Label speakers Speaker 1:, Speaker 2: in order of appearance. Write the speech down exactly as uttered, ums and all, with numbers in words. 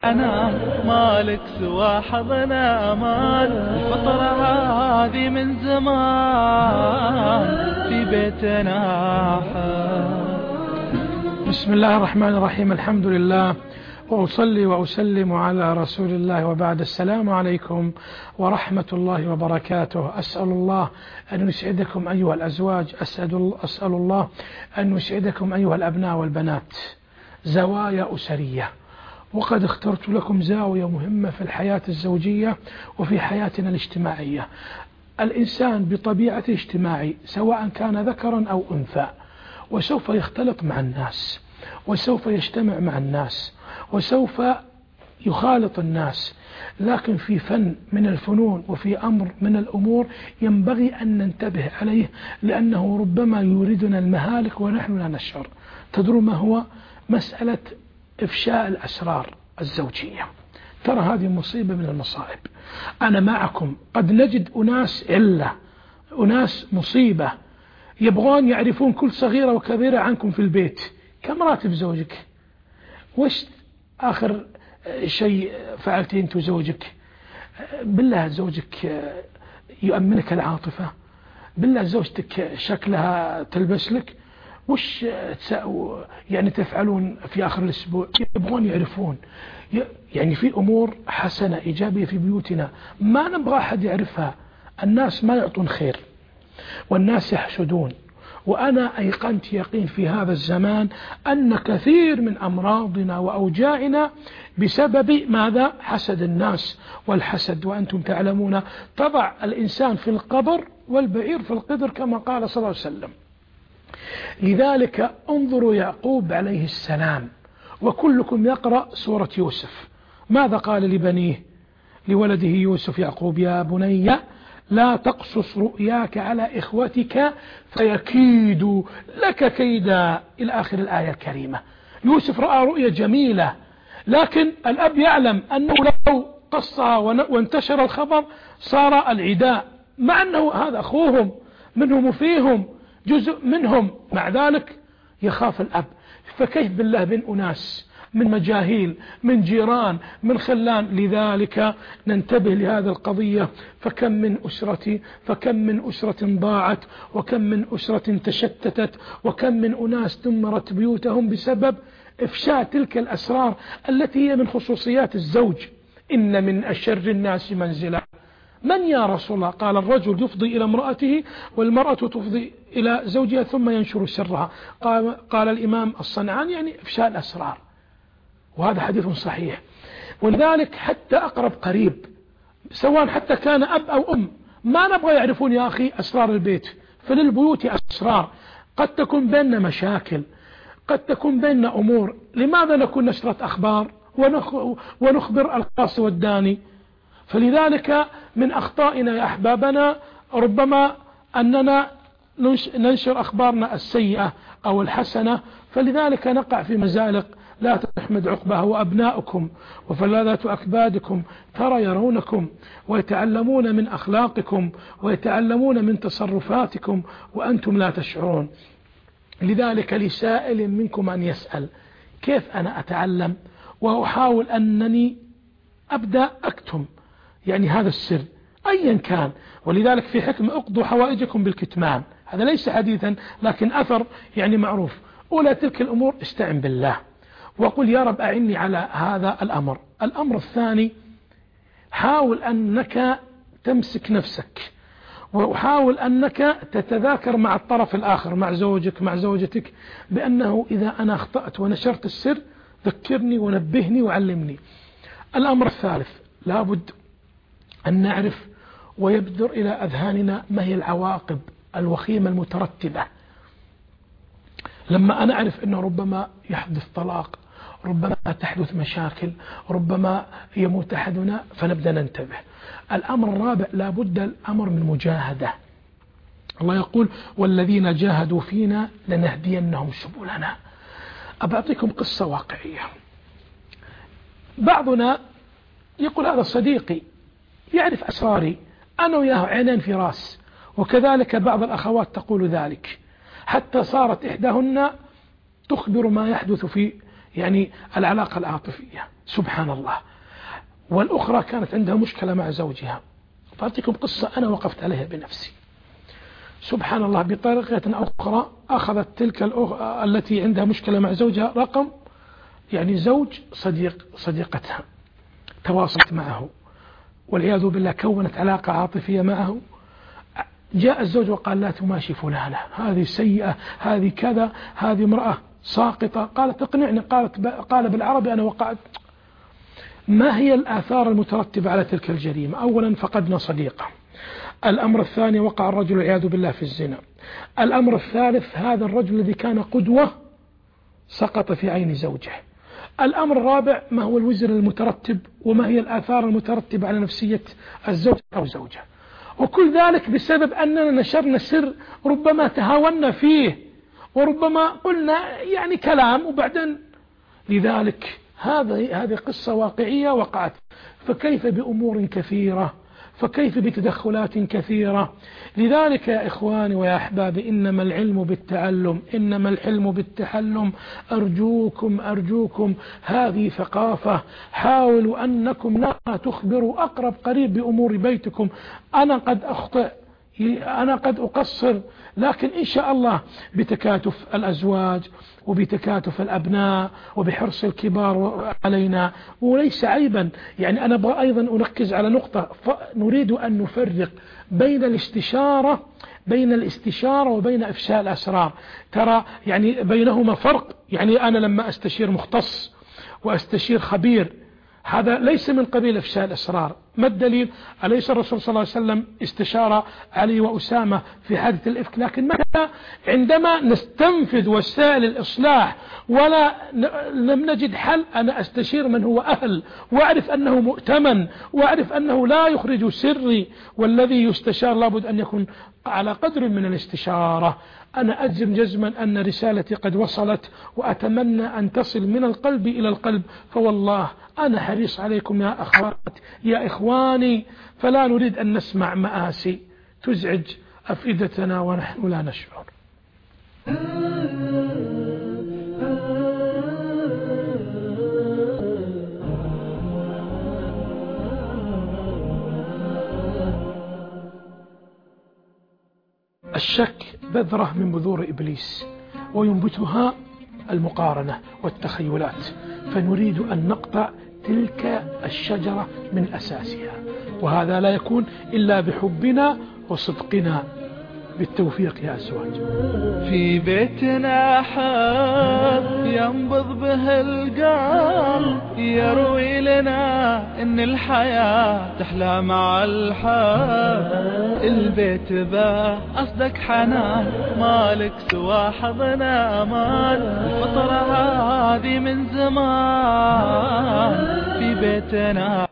Speaker 1: أنا مالك سوى حضنا أمان، الفطرة هذه من زمان في بيتنا.
Speaker 2: بسم الله الرحمن الرحيم، الحمد لله وأصلي وأسلم على رسول الله، وبعد. السلام عليكم ورحمة الله وبركاته. أسأل الله أن يسعدكم أيها الأزواج، أسأل, أسأل الله أن يسعدكم أيها الأبناء والبنات. زوايا أسرية، وقد اخترت لكم زاوية مهمة في الحياة الزوجية وفي حياتنا الاجتماعية. الإنسان بطبيعته اجتماعي، سواء كان ذكرا أو أنثى، وسوف يختلط مع الناس، وسوف يجتمع مع الناس، وسوف يخالط الناس. لكن في فن من الفنون وفي أمر من الأمور ينبغي أن ننتبه عليه، لأنه ربما يوردنا المهالك ونحن لا نشعر. تدرون ما هو؟ مسألة إفشاء الأسرار الزوجية. ترى هذه مصيبة من المصائب. أنا معكم قد نجد أناس علة، أناس مصيبة، يبغون يعرفون كل صغيرة وكبيرة عنكم في البيت. كم راتب زوجك؟ وش آخر شيء فعلتين أنت وزوجك؟ بالله زوجك يؤمنك العاطفة؟ بالله زوجتك شكلها تلبس لك؟ وش يعني تفعلون في آخر الأسبوع؟ يبغون يعرفون. يعني في أمور حسنة إيجابية في بيوتنا ما نبغى أحد يعرفها. الناس ما يعطون خير والناس يحسدون. وأنا أيقنت يقين في هذا الزمان أن كثير من أمراضنا وأوجاعنا بسبب ماذا؟ حسد الناس. والحسد وأنتم تعلمون تضع الإنسان في القبر والبعير في القدر، كما قال صلى الله عليه وسلم. لذلك انظروا يعقوب عليه السلام، وكلكم يقرأ سورة يوسف. ماذا قال لبنيه، لولده يوسف يعقوب؟ يا بني لا تقصص رؤياك على إخوتك فيكيدوا لك كيدا، إلى آخر الآية الكريمة. يوسف رأى رؤية جميلة، لكن الأب يعلم أنه لو قصها وانتشر الخبر صار العداء، مع أنه هذا أخوهم منهم وفيهم جزء منهم، مع ذلك يخاف الأب. فكيف بالله بين أناس من مجاهيل، من جيران، من خلان؟ لذلك ننتبه لهذه القضية. فكم من أسرة فكم من أسرة ضاعت، وكم من أسرة تشتتت، وكم من أناس دمرت بيوتهم بسبب إفشاء تلك الأسرار التي هي من خصوصيات الزوج. إن من أشر الناس منزلا من يا رسول الله؟ قال الرجل يفضي إلى امرأته، والمرأة تفضي إلى زوجها ثم ينشر سرها. قال, قال الإمام الصنعاني يعني إفشاء الأسرار، وهذا حديث صحيح. ولذلك حتى أقرب قريب، سواء حتى كان أب أو أم، ما نبغى يعرفون يا أخي أسرار البيت. فللبيوت أسرار، قد تكون بيننا مشاكل، قد تكون بيننا أمور. لماذا نكون نشرة أخبار ونخبر القاص والداني؟ فلذلك من أخطائنا يا أحبابنا ربما أننا ننشر أخبارنا السيئة أو الحسنة، فلذلك نقع في مزالق لا تحمد عقبها. وأبناؤكم وفلذات أكبادكم ترى يرونكم ويتعلمون من أخلاقكم ويتعلمون من تصرفاتكم وأنتم لا تشعرون. لذلك لسائل منكم أن يسأل: كيف أنا أتعلم وأحاول أنني أبدأ أكتم يعني هذا السر أيا كان؟ ولذلك في حكمة: اقضوا حوائجكم بالكتمان. هذا ليس حديثا لكن أثر يعني معروف. أولى تلك الأمور استعن بالله وقل يا رب أعني على هذا الأمر. الأمر الثاني: حاول أنك تمسك نفسك، وحاول أنك تتذاكر مع الطرف الآخر، مع زوجك مع زوجتك، بأنه إذا أنا أخطأت ونشرت السر ذكرني ونبهني وعلمني. الأمر الثالث: لابد أن نعرف ويبدر إلى أذهاننا ما هي العواقب الوخيمة المترتبة لما أنا أعرف أنه ربما يحدث طلاق، ربما تحدث مشاكل، ربما يموت أحدنا، فنبدأ ننتبه. الأمر الرابع: لابد الأمر من مجاهدة. الله يقول: والذين جاهدوا فينا لنهدينهم سبلنا. أبعطيكم قصة واقعية. بعضنا يقول: هذا صديقي يعرف أسراري، أنا وياه عينين في راس. وكذلك بعض الأخوات تقول ذلك، حتى صارت إحداهن تخبر ما يحدث في يعني العلاقة العاطفية سبحان الله. والأخرى كانت عندها مشكلة مع زوجها. فأعطيكم قصة أنا وقفت عليها بنفسي سبحان الله. بطريقة أخرى أخذت تلك الأخرى التي عندها مشكلة مع زوجها رقم يعني زوج صديق صديقتها، تواصلت معه والعياذ بالله، كونت علاقة عاطفية معه. جاء الزوج وقال لا تماشي فلانة، هذه سيئة، هذه كذا، هذه امرأة ساقطة. قالت اقنعني، قالت قال بالعربي أنا وقعت. ما هي الآثار المترتبة على تلك الجريمة؟ أولا فقدنا صديقة. الأمر الثاني وقع الرجل والعياذ بالله في الزنا. الأمر الثالث هذا الرجل الذي كان قدوة سقط في عين زوجه. الأمر الرابع ما هو الوزر المترتب وما هي الآثار المترتبة على نفسية الزوج أو زوجة. وكل ذلك بسبب أننا نشرنا سر ربما تهاونا فيه وربما قلنا يعني كلام وبعدين. لذلك هذه هذه قصة واقعية وقعت. فكيف بأمور كثيرة، فكيف بتدخلات كثيرة. لذلك يا إخواني ويا أحبابي إنما العلم بالتعلم، إنما الحلم بالتحلم. أرجوكم أرجوكم هذه ثقافة. حاولوا أنكم لا تخبروا أقرب قريب بأمور بيتكم. أنا قد أخطئ، أنا قد أقصر، لكن إن شاء الله بتكاتف الأزواج وبتكاتف الأبناء وبحرص الكبار علينا وليس عيبا. يعني أنا أبغى أيضا أركز على نقطة، نريد أن نفرق بين الاستشارة بين الاستشارة وبين إفشاء الأسرار. ترى يعني بينهما فرق. يعني أنا لما أستشير مختص وأستشير خبير هذا ليس من قبيل إفشاء الأسرار. ما الدليل؟ أليس الرسول صلى الله عليه وسلم استشار علي وأسامة في حادث الإفك؟ لكن متى عندما نستنفذ وسائل الإصلاح ولا لم نجد حل أنا أستشير من هو أهل وأعرف أنه مؤتمن وأعرف أنه لا يخرج سري، والذي يستشار لابد أن يكون على قدر من الاستشارة. أنا أجزم جزما أن رسالتي قد وصلت وأتمنى أن تصل من القلب إلى القلب. فوالله أنا حريص عليكم يا أخوات يا إخواني، فلا نريد أن نسمع مآسي تزعج أفئدتنا ونحن لا نشعر. الشك بذرة من بذور إبليس وينبتها المقارنة والتخيلات، فنريد أن نقطع تلك الشجرة من أساسها، وهذا لا يكون إلا بحبنا وصدقنا. بالتوفيق يا أزواج.
Speaker 1: في بيتنا حب ينبض به القلب، يروي لنا إن الحياة تحلى مع الحب. البيت ذا أصدق حنان، مالك سوى حضنا أمان. الفطرة هذه من زمان في بيتنا